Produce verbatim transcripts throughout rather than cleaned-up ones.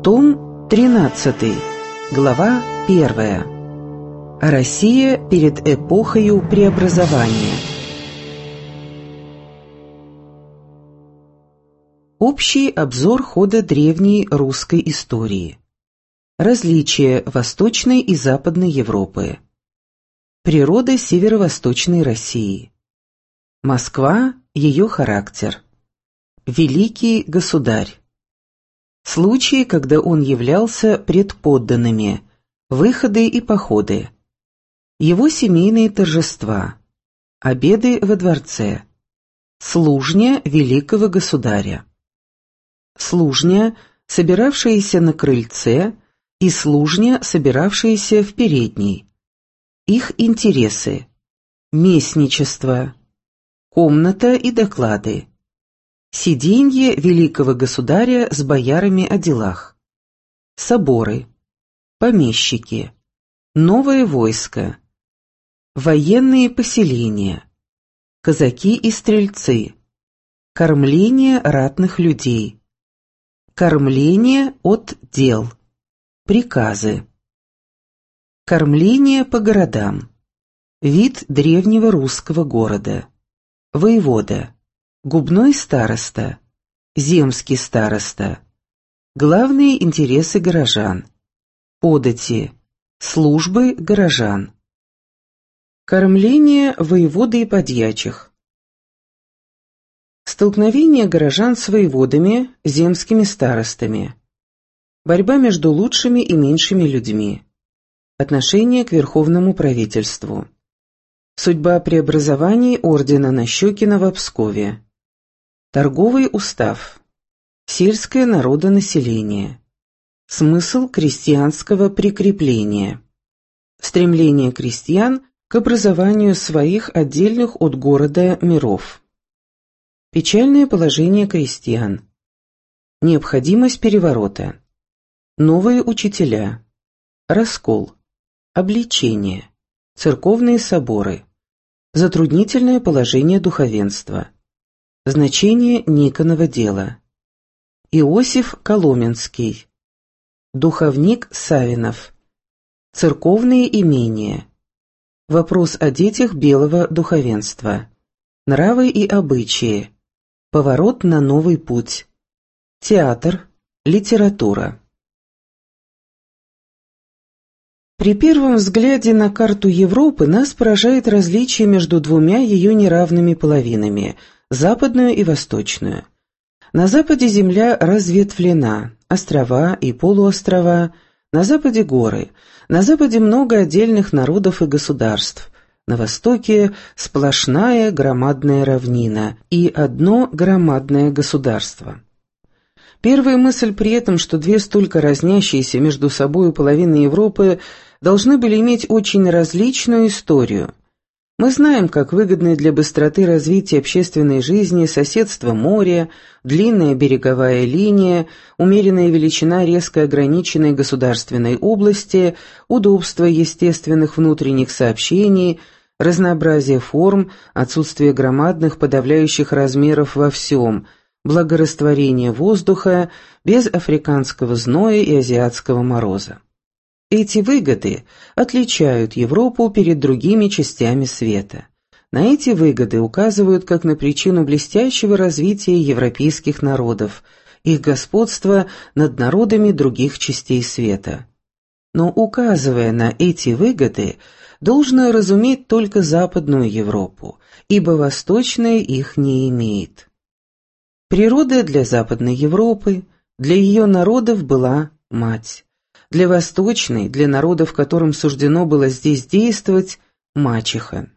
Том тринадцатый, глава первая. Россия перед эпохою преобразования. Общий обзор хода древней русской истории. Различия Восточной и Западной Европы. Природа северо-восточной России. Москва, ее характер. Великий государь. Случаи, когда он являлся пред подданными, выходы и походы. Его семейные торжества. Обеды во дворце. Служня великого государя. Служня, собиравшиеся на крыльце, и служня, собиравшиеся в передней. Их интересы. Местничество. Комната и доклады. Сиденье великого государя с боярами о делах. Соборы. Помещики. Новое войско. Военные поселения. Казаки и стрельцы. Кормление ратных людей. Кормление от дел. Приказы. Кормление по городам. Вид древнего русского города. Воевода. Губной староста. Земский староста. Главные интересы горожан. Подати. Службы горожан. Кормление воеводы и подьячих. Столкновение горожан с воеводами, земскими старостами. Борьба между лучшими и меньшими людьми. Отношение к верховному правительству. Судьба преобразований ордена Нащекина в Пскове. Торговый устав. Сельское народонаселение. Смысл крестьянского прикрепления. Стремление крестьян к образованию своих отдельных от города миров. Печальное положение крестьян. Необходимость переворота. Новые учителя. Раскол. Обличение. Церковные соборы. Затруднительное положение духовенства. Значение Никонова дела. Иосиф Коломенский. Духовник Савинов. Церковные имения. Вопрос о детях белого духовенства. Нравы и обычаи. Поворот на новый путь. Театр. Литература. При первом взгляде на карту Европы нас поражает различие между двумя ее неравными половинами – западную и восточную. На западе земля разветвлена, острова и полуострова, на западе горы, на западе много отдельных народов и государств, на востоке сплошная громадная равнина и одно громадное государство. Первая мысль при этом, что две столько разнящиеся между собой половины Европы должны были иметь очень различную историю. Мы знаем, как выгодны для быстроты развития общественной жизни соседство моря, длинная береговая линия, умеренная величина резко ограниченной государственной области, удобство естественных внутренних сообщений, разнообразие форм, отсутствие громадных подавляющих размеров во всем, благорастворение воздуха без африканского зноя и азиатского мороза. Эти выгоды отличают Европу перед другими частями света. На эти выгоды указывают как на причину блестящего развития европейских народов, их господства над народами других частей света. Но указывая на эти выгоды, должно разуметь только Западную Европу, ибо Восточная их не имеет. Природа для Западной Европы, для ее народов была мать. Для Восточной, для народов, которым суждено было здесь действовать, мачеха.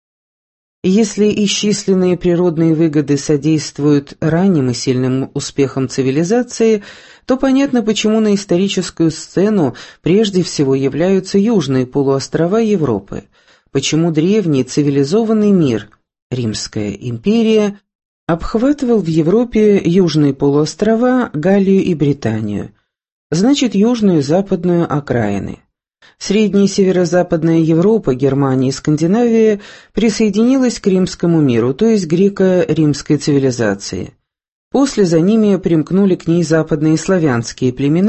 Если исчисленные природные выгоды содействуют ранним и сильным успехам цивилизации, то понятно, почему на историческую сцену прежде всего являются южные полуострова Европы, почему древний цивилизованный мир, Римская империя, обхватывал в Европе южные полуострова, Галлию и Британию, значит, южную и западную окраины. Средняя и северо-западная Европа, Германия и Скандинавия присоединилась к римскому миру, то есть греко-римской цивилизации. После за ними примкнули к ней западные славянские племена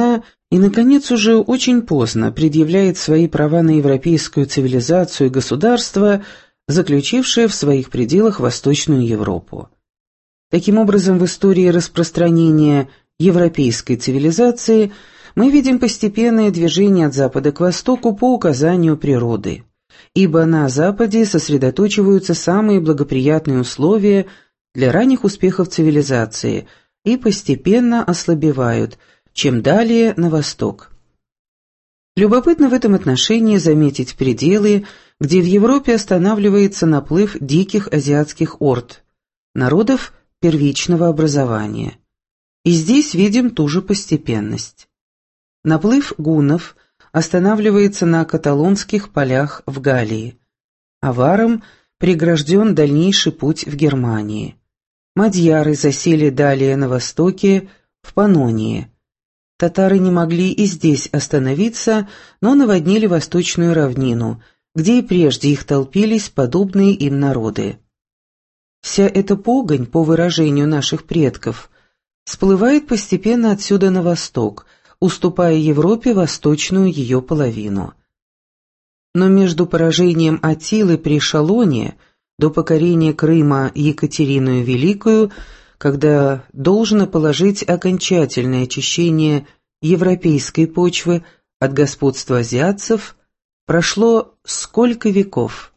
И, наконец, уже очень поздно предъявляет свои права на европейскую цивилизацию и государство, заключившее в своих пределах Восточную Европу. Таким образом, в истории распространения европейской цивилизации мы видим постепенное движение от Запада к Востоку по указанию природы, ибо на Западе сосредоточиваются самые благоприятные условия для ранних успехов цивилизации и постепенно ослабевают, чем далее на восток. Любопытно в этом отношении заметить пределы, где в Европе останавливается наплыв диких азиатских орд, народов первичного образования. И здесь видим ту же постепенность. Наплыв гуннов останавливается на каталонских полях в Галлии. Аварам прегражден дальнейший путь в Германии. Мадьяры засели далее на востоке, в Паннонии. Татары не могли и здесь остановиться, но наводнили восточную равнину, где и прежде их толпились подобные им народы. Вся эта погонь, по выражению наших предков, сплывает постепенно отсюда на восток, уступая Европе восточную ее половину. Но между поражением Аттилы при Шалоне до покорения Крыма Екатериною Великою, когда должно положить окончательное очищение европейской почвы от господства азиатцев, прошло сколько веков.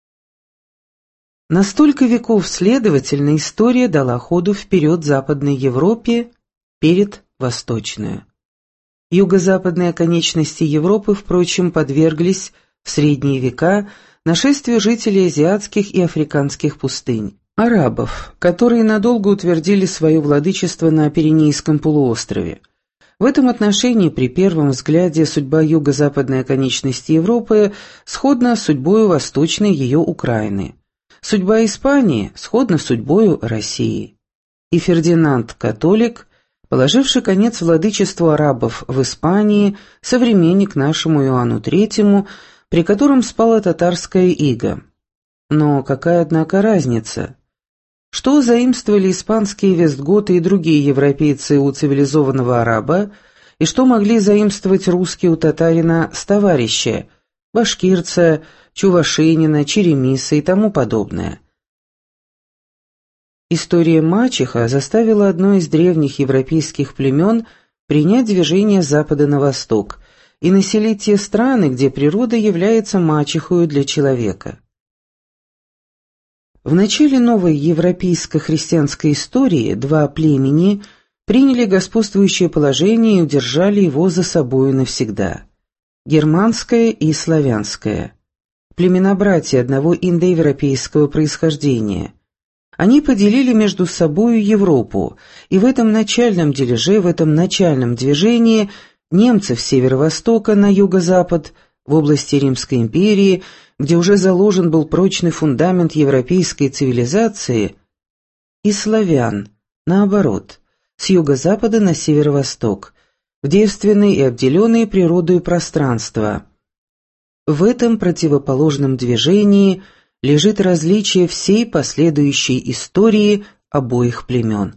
На столько веков, следовательно, история дала ходу вперед Западной Европе перед Восточную. Юго-западные оконечности Европы, впрочем, подверглись в средние века нашествию жителей азиатских и африканских пустынь, арабов, которые надолго утвердили свое владычество на Пиренейском полуострове. В этом отношении при первом взгляде судьба юго-западной оконечности Европы сходна с судьбою восточной ее Украины. Судьба Испании сходна с судьбою России. И Фердинанд Католик, положивший конец владычеству арабов в Испании, современник нашему Иоанну Третьему, при котором спала татарская ига. Но какая, однако, разница? Что заимствовали испанские вестготы и другие европейцы у цивилизованного араба, и что могли заимствовать русские у татарина с товарища, башкирца, чувашинина, черемиса и тому подобное? История мачеха заставила одно из древних европейских племен принять движение с запада на восток и населить те страны, где природа является мачехою для человека. В начале новой европейско-христианской истории два племени приняли господствующее положение и удержали его за собою навсегда. Германское и славянское. Племена-братья одного индоевропейского происхождения. Они поделили между собою Европу, и в этом начальном дележе, в этом начальном движении немцев с северо-востока на юго-запад, в области Римской империи, где уже заложен был прочный фундамент европейской цивилизации, и славян, наоборот, с юго-запада на северо-восток, в девственные и обделенные природой пространства. В этом противоположном движении лежит различие всей последующей истории обоих племен.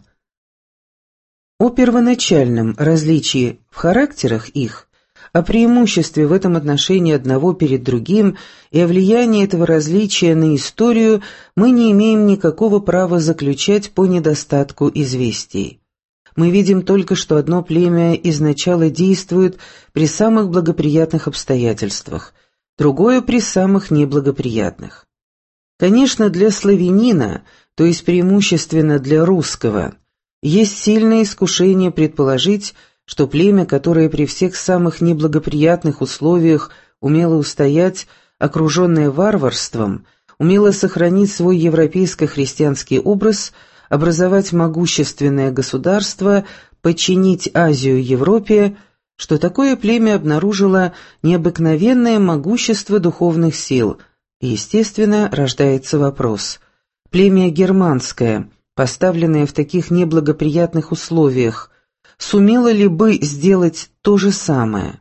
О первоначальном различии в характерах их, о преимуществе в этом отношении одного перед другим и о влиянии этого различия на историю мы не имеем никакого права заключать по недостатку известий. Мы видим только, что одно племя изначало действует при самых благоприятных обстоятельствах, другое при самых неблагоприятных. Конечно, для славянина, то есть преимущественно для русского, есть сильное искушение предположить, что племя, которое при всех самых неблагоприятных условиях умело устоять, окруженное варварством, умело сохранить свой европейско-христианский образ, образовать могущественное государство, подчинить Азию Европе, что такое племя обнаружило необыкновенное могущество духовных сил, и, естественно, рождается вопрос: племя германское, поставленное в таких неблагоприятных условиях, сумело ли бы сделать то же самое?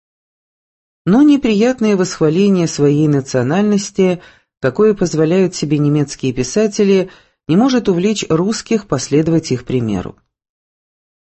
Но неприятное восхваление своей национальности, какое позволяют себе немецкие писатели, не может увлечь русских последовать их примеру.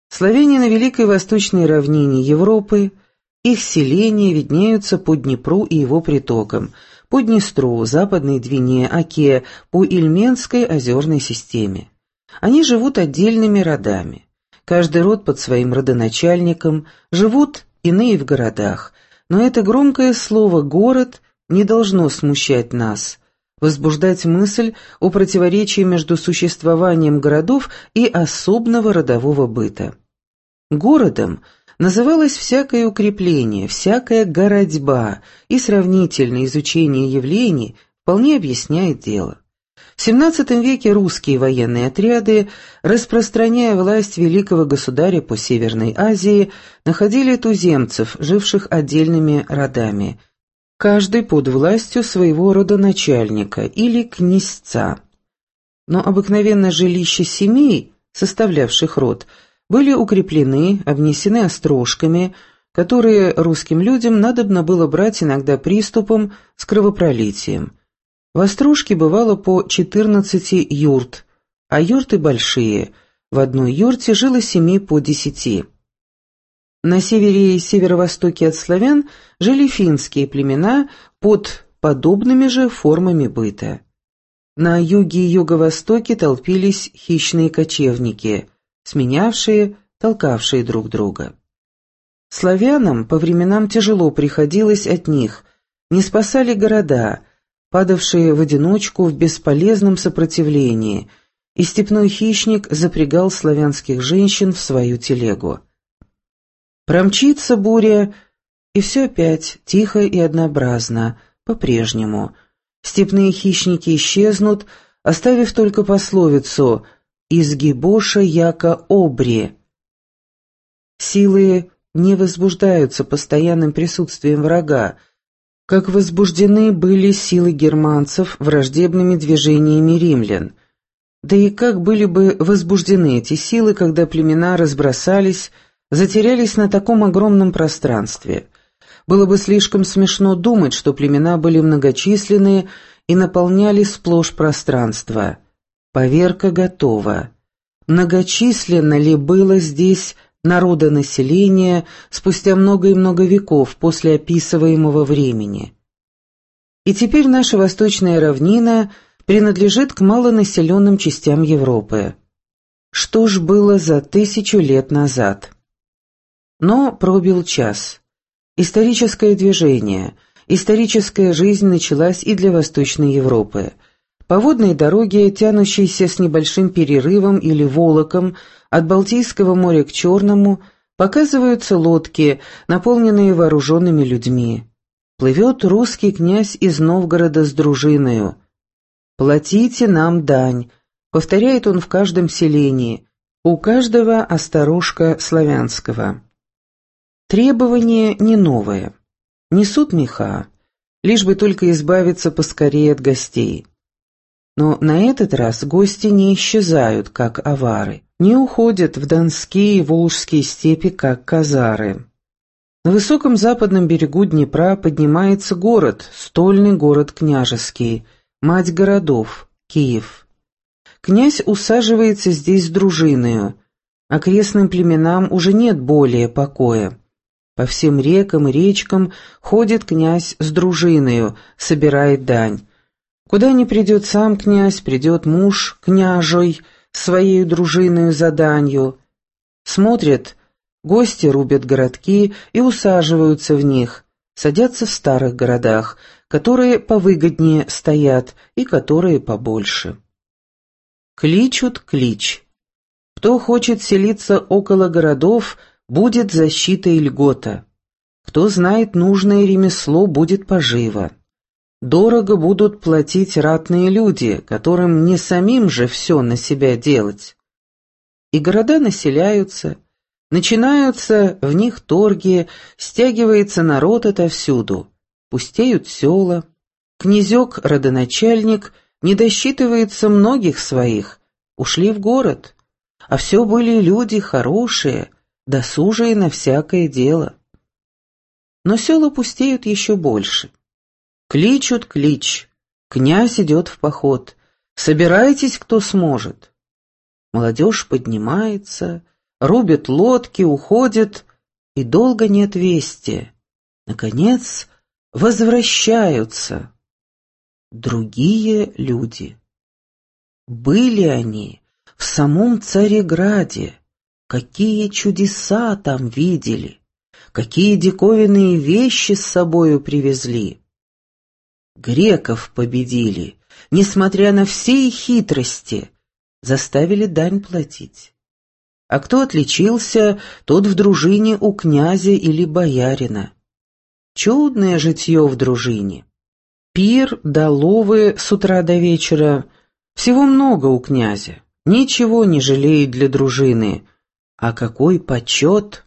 Славяне на Великой Восточной равнине Европы, их селения виднеются по Днепру и его притокам, по Днестру, Западной Двине, Оке, по Ильменской озерной системе. Они живут отдельными родами. Каждый род под своим родоначальником, живут иные в городах, но это громкое слово «город» не должно смущать нас, возбуждать мысль о противоречии между существованием городов и особного родового быта. Городом называлось всякое укрепление, всякая городьба, и сравнительное изучение явлений вполне объясняет дело. В семнадцатом веке русские военные отряды, распространяя власть великого государя по Северной Азии, находили туземцев, живших отдельными родами, каждый под властью своего родоначальника или князца. Но обыкновенно жилища семей, составлявших род, были укреплены, обнесены острожками, которые русским людям надобно было брать иногда приступом с кровопролитием. В острожке бывало по четырнадцати юрт, а юрты большие, в одной юрте жило семи по десяти. На севере и северо-востоке от славян жили финские племена под подобными же формами быта. На юге и юго-востоке толпились хищные кочевники, сменявшие, толкавшие друг друга. Славянам по временам тяжело приходилось от них, не спасали города, падавшие в одиночку в бесполезном сопротивлении, и степной хищник запрягал славянских женщин в свою телегу. Промчится буря, и все опять тихо и однообразно, по-прежнему. Степные хищники исчезнут, оставив только пословицу «изгибоша яко обри». Силы не возбуждаются постоянным присутствием врага, как возбуждены были силы германцев враждебными движениями римлян. Да и как были бы возбуждены эти силы, когда племена разбросались, затерялись на таком огромном пространстве? Было бы слишком смешно думать, что племена были многочисленные и наполняли сплошь пространство. Поверка готова. Многочисленно ли было здесь народонаселение спустя много и много веков после описываемого времени? И теперь наша восточная равнина принадлежит к малонаселенным частям Европы. Что ж было за тысячу лет назад? Но пробил час. Историческое движение, историческая жизнь началась и для Восточной Европы. По водной дороге, тянущейся с небольшим перерывом или волоком от Балтийского моря к Черному, показываются лодки, наполненные вооруженными людьми. Плывет русский князь из Новгорода с дружиною. «Платите нам дань», — повторяет он в каждом селении, у каждого осторожка славянского. Требование не новое. Несут меха, лишь бы только избавиться поскорее от гостей. Но на этот раз гости не исчезают, как авары, не уходят в донские и волжские степи, как казары. На высоком западном берегу Днепра поднимается город, стольный город княжеский, мать городов, Киев. Князь усаживается здесь с дружиною, окрестным племенам уже нет более покоя. По всем рекам и речкам ходит князь с дружиною, собирает дань. Куда не придет сам князь, придет муж княжой, своей дружиною за данью. Смотрят, гости рубят городки и усаживаются в них, садятся в старых городах, которые повыгоднее стоят и которые побольше. Кличут клич. Кто хочет селиться около городов, будет защита и льгота. Кто знает нужное ремесло, будет поживо. Дорого будут платить ратные люди, которым не самим же все на себя делать. И города населяются, начинаются в них торги, стягивается народ отовсюду, пустеют села. Князек-родоначальник не досчитывается многих своих, ушли в город, а все были люди хорошие, досужие на всякое дело. Но села пустеют еще больше. Кличут клич, князь идет в поход, собирайтесь, кто сможет. Молодежь поднимается, рубят лодки, уходят, и долго нет вести. Наконец, возвращаются другие люди. Были они в самом Цареграде, какие чудеса там видели, какие диковинные вещи с собою привезли. Греков победили, несмотря на все их хитрости, заставили дань платить. А кто отличился, тот в дружине у князя или боярина. Чудное житье в дружине. Пир да ловы с утра до вечера, всего много у князя, ничего не жалеет для дружины, а какой почет!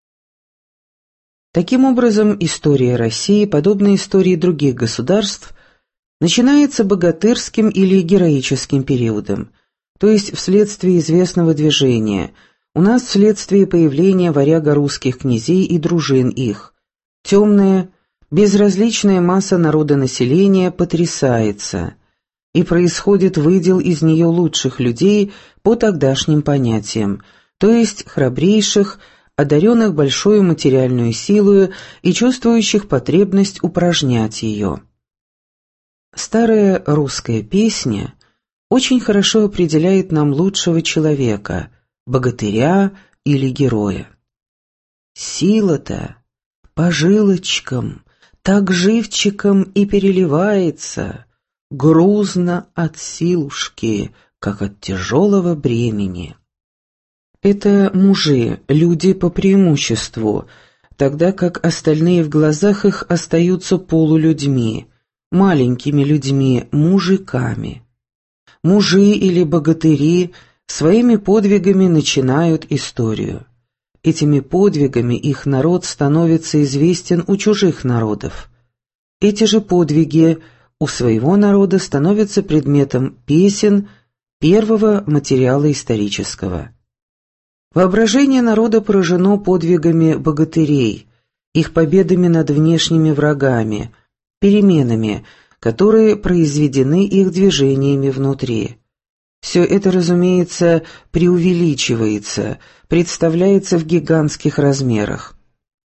Таким образом, история России, подобно истории других государств, начинается богатырским или героическим периодом, то есть вследствие известного движения, у нас вследствие появления варяго-русских князей и дружин их. Темная, безразличная масса народонаселения потрясается, и происходит выдел из нее лучших людей по тогдашним понятиям, то есть храбрейших, одаренных большой материальную силою и чувствующих потребность упражнять ее. Старая русская песня очень хорошо определяет нам лучшего человека, богатыря или героя. Сила-то по жилочкам, так живчиком и переливается, грузно от силушки, как от тяжелого бремени. Это мужи, люди по преимуществу, тогда как остальные в глазах их остаются полулюдьми, маленькими людьми, мужиками. Мужи или богатыри своими подвигами начинают историю. Этими подвигами их народ становится известен у чужих народов. Эти же подвиги у своего народа становятся предметом песен первого материала исторического. Воображение народа поражено подвигами богатырей, их победами над внешними врагами, переменами, которые произведены их движениями внутри. Все это, разумеется, преувеличивается, представляется в гигантских размерах.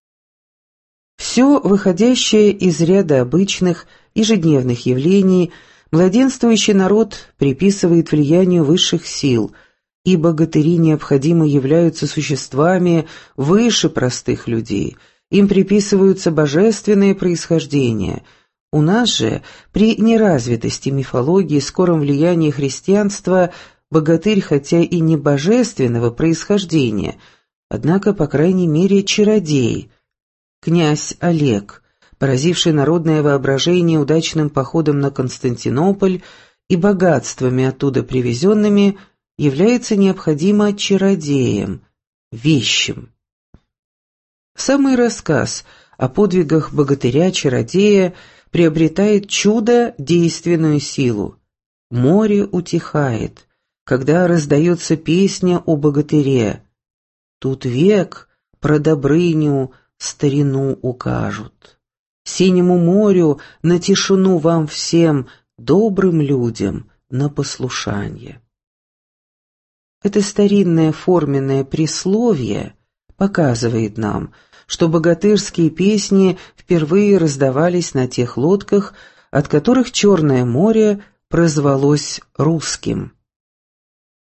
Все, выходящее из ряда обычных, ежедневных явлений, младенствующий народ приписывает влиянию высших сил, и богатыри необходимо являются существами выше простых людей, им приписываются божественное происхождение. У нас же, при неразвитости мифологии, скором влиянии христианства, богатырь хотя и не божественного происхождения, однако, по крайней мере, чародей. Князь Олег, поразивший народное воображение удачным походом на Константинополь и богатствами оттуда привезенными, является необходимо чародеем, вещим. Самый рассказ о подвигах богатыря-чародея приобретает чудо-действенную силу. Море утихает, когда раздается песня о богатыре. Тут век про Добрыню старину укажут. Синему морю на тишину вам всем, добрым людям, на послушание. Это старинное форменное присловие показывает нам, что богатырские песни впервые раздавались на тех лодках, от которых Черное море прозвалось русским.